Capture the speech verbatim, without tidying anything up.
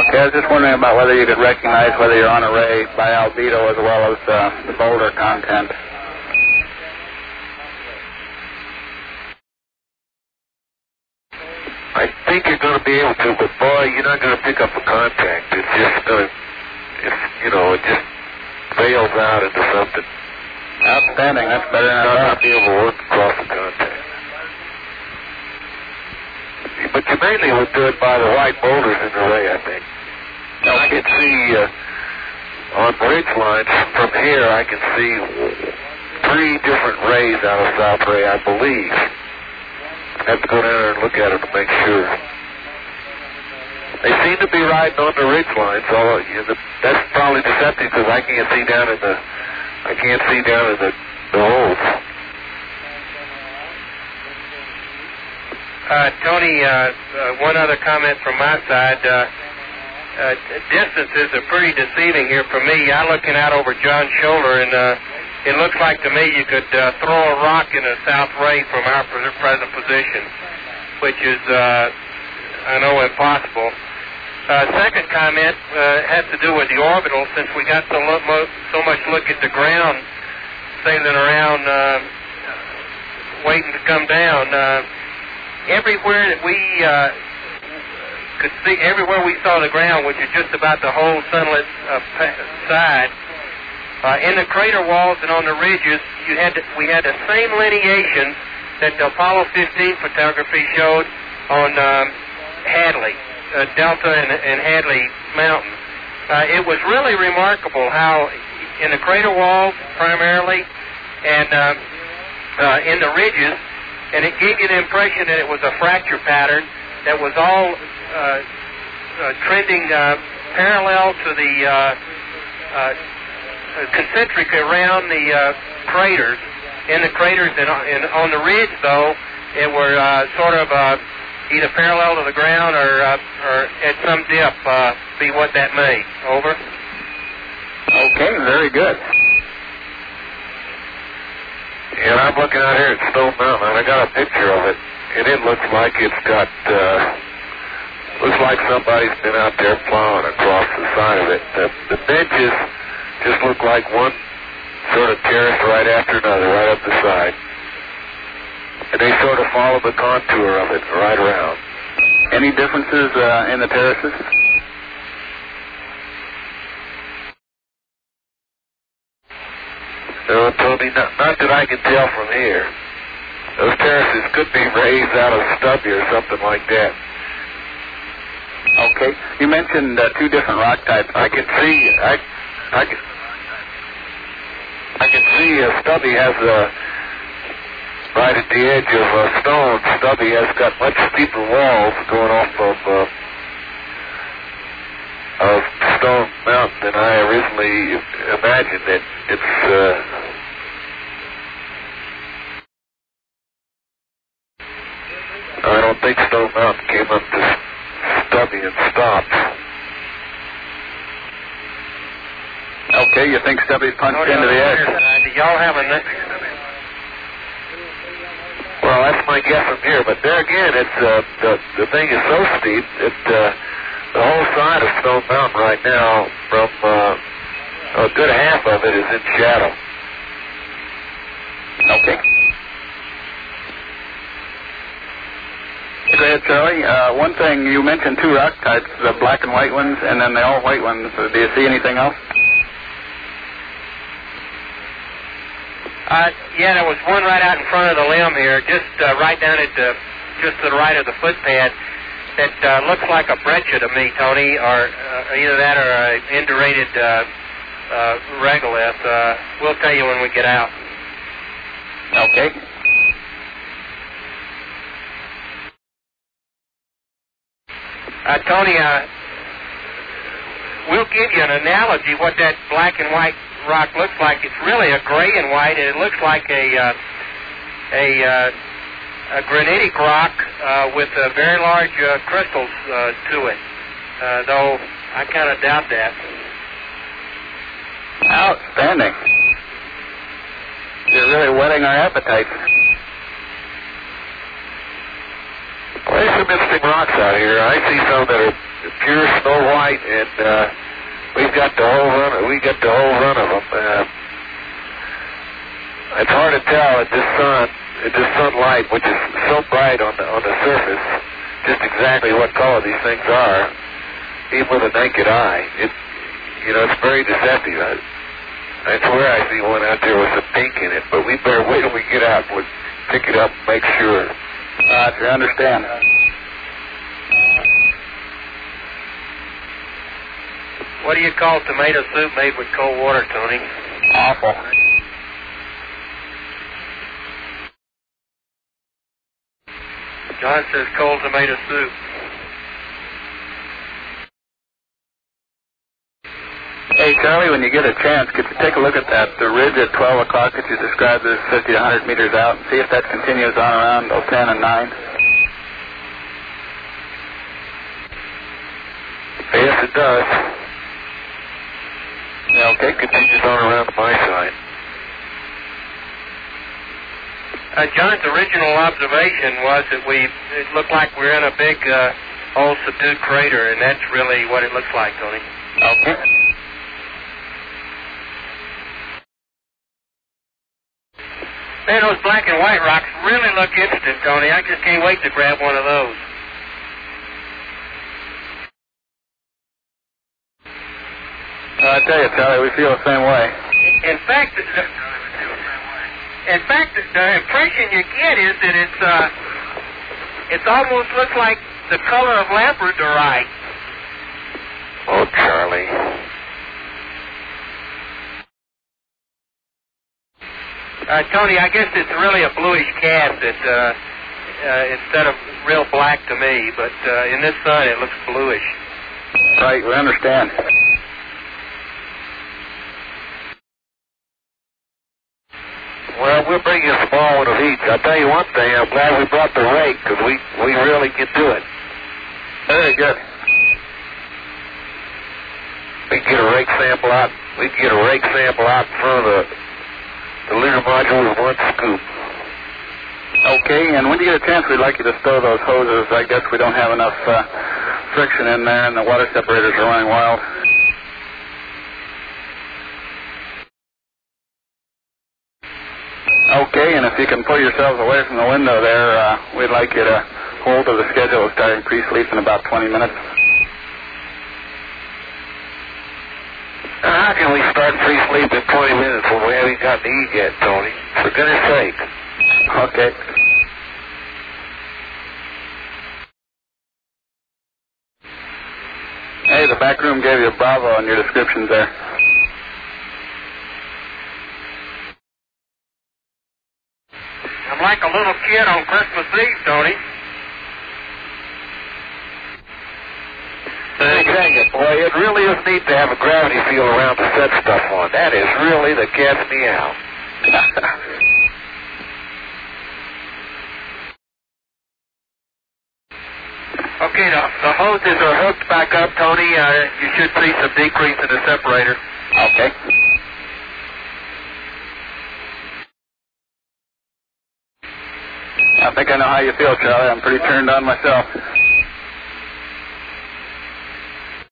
Yeah, I was just wondering about whether you could recognize whether you're on a ray by albedo as well as uh, the boulder content. I think you're going to be able to, but boy, you're not going to pick up a contact. It's just going to, it's, you know, it just fails out into something. Outstanding. That's better than I You're not thought. going to be able to work across the contact. But you mainly would do it by the white boulders in the ray, I think. Now, I can see uh, on ridge lines from here, I can see three different rays out of South Ray, I believe. I have to go down there and look at them to make sure. They seem to be riding on the ridge line, so you know, the, that's probably deceptive because I can't see down in the I can't see down in the, the holes. Uh, Tony, uh, uh, one other comment from my side. Uh, uh, distances are pretty deceiving here for me. I'm looking out over John's shoulder, and uh, it looks like to me you could uh, throw a rock in a south ray from our present position, which is, uh, I know, impossible. Uh, second comment uh, has to do with the orbital, since we got so, lo- mo- so much look at the ground sailing around, uh, waiting to come down. Uh, everywhere that we uh, could see, everywhere we saw the ground, which is just about the whole sunlit uh, pa- side, uh, in the crater walls and on the ridges, you had to, we had the same lineation that the Apollo fifteen photography showed on um, Hadley, uh, Delta and, and Hadley Mountain. Uh, it was really remarkable how in the crater walls primarily and uh, uh, in the ridges, and it gave you the impression that it was a fracture pattern that was all uh, uh, trending uh, parallel to the uh, uh, concentric around the uh, craters. In the craters and on, on the ridge, though, it were uh, sort of uh, either parallel to the ground or, uh, or at some dip, uh, be what that may. Over. Okay, very good. And I'm looking out here at Stone Mountain, and I got a picture of it, and it looks like it's got, uh, looks like somebody's been out there plowing across the side of it. The, the benches just look like one sort of terrace right after another, right up the side. And they sort of follow the contour of it right around. Any differences uh, in the terraces? No, Tony, not, not that I can tell from here. Those terraces could be raised out of stubby or something like that. Okay. You mentioned uh, two different rock types. I can see, I, I can, I can see uh, Stubby has a, right at the edge of uh, Stone, Stubby has got much steeper walls going off of, uh, of Stone Mountain than I originally imagined. It, it's, uh, I don't think Stone Mountain came up to Stubby and stopped. Okay, you think Stubby punched into the edge? Do y'all have a... Well, that's my guess from here, but there again, it's uh, the the thing is so steep that uh, the whole side of Stone Mountain right now, from uh, a good half of it is in shadow. Okay. Go ahead, Charlie. Uh, one thing, you mentioned two rock types, the black and white ones, and then the all white ones. Do you see anything else? Uh, yeah, there was one right out in front of the limb here, just uh, right down at the, just to the right of the footpad, that uh, looks like a breccia to me, Tony, or uh, either that or an indurated uh, uh, regolith. Uh, we'll tell you when we get out. Okay. Uh, Tony, uh, we'll give you an analogy what that black and white rock looks like. It's really a gray and white, and it looks like a uh, a, uh, a granitic rock uh, with uh, very large uh, crystals uh, to it. Uh, though I kind of doubt that. Outstanding. You're really whetting our appetites. Well, there's some interesting rocks out here. I see some that are pure snow white. light, and uh, we've got the whole run. We got the whole run of them. Uh, it's hard to tell at this sun, at this sunlight, which is so bright on the on the surface, just exactly what color these things are, even with a naked eye. It, you know, it's very deceptive. I, I swear I see one out there with some pink in it, but we better wait till we get out and we'll pick it up and make sure. Uh, I understand. What do you call tomato soup made with cold water, Tony? Awful. John says cold tomato soup. Hey, Charlie, when you get a chance, could you take a look at that the ridge at twelve o'clock that you described as fifty to one hundred meters out and see if that continues on around oh ten and nine? Yes, it does. Yeah, okay. It continues on around my side. Uh, John's original observation was that we it looked like we're in a big uh, old subdued crater, and that's really what it looks like, Tony. Okay. Man, those black and white rocks really look interesting, Tony. I just can't wait to grab one of those. Uh, I tell you, Charlie, we feel the same way. In fact, the, in fact, the, the impression you get is that it's uh, it almost looks like the color of labradorite. Oh, Charlie. Uh, Tony, I guess it's really a bluish cast that, uh, uh, instead of real black to me, but uh, in this sun it looks bluish. Right, we understand. Well, we'll bring you a small one of each. I'll tell you one thing, I'm glad we brought the rake, because we, we really can do it. Very good. We can get a rake sample out, we can get a rake sample out in front of the The lunar module with one scoop. Okay, and when you get a chance, we'd like you to stow those hoses. I guess we don't have enough uh, friction in there, and the water separators are running wild. Okay, and if you can pull yourselves away from the window there, uh, we'd like you to hold to the schedule of starting pre-sleep in about twenty minutes. Now, how can we start pre-sleep in twenty minutes when we haven't got to eat yet, Tony? For goodness sake. Okay. Hey, the back room gave you a bravo on your descriptions there. I'm like a little kid on Christmas Eve, Tony. I tell you, boy, it really is neat to have a gravity field around to set stuff on. That is really the cat's meow. Okay, the, the hoses are hooked back up, Tony. Uh, you should see some decrease in the separator. Okay. I think I know how you feel, Charlie. I'm pretty turned on myself.